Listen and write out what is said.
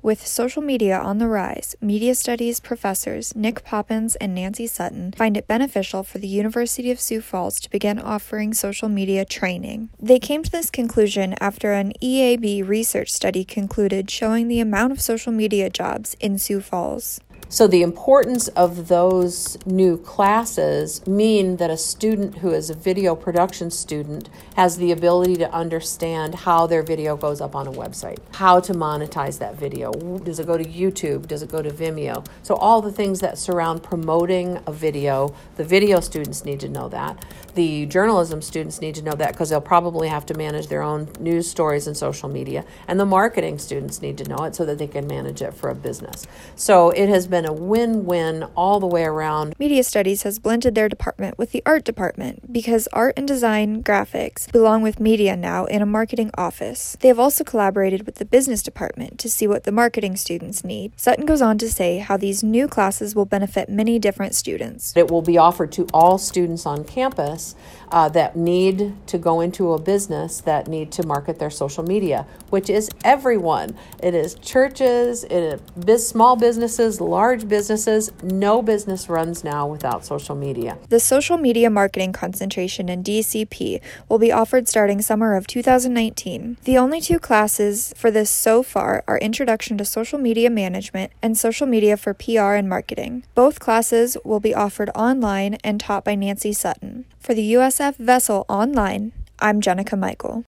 With social media on the rise, media studies professors Nick Poppins and Nancy Sutton find it beneficial for the University of Sioux Falls to begin offering social media training. They came to this conclusion after an EAB research study concluded showing the amount of social media jobs in Sioux Falls. So the importance of those new classes mean that a student who is a video production student has the ability to understand how their video goes up on a website, how to monetize that video. Does it go to YouTube? Does it go to Vimeo? So all the things that surround promoting a video, the video students need to know that. The journalism students need to know that because they'll probably have to manage their own news stories and social media. And the marketing students need to know it so that they can manage it for a business. So it has been a win-win all the way around. Media Studies has blended their department with the art department because art and design graphics belong with media now in a marketing office. They have also collaborated with the business department to see what the marketing students need. Sutton goes on to say how these new classes will benefit many different students. It will be offered to all students on campus that need to go into a business, that need to market their social media, which is everyone. It is churches, it is small businesses, large businesses. No business runs now without social media. The social media marketing concentration in DCP will be offered starting summer of 2019. The only two classes for this so far are Introduction to Social Media Management and Social Media for PR and Marketing. Both classes will be offered online and taught by Nancy Sutton. For the USF Vessel Online, I'm Jenica Michael.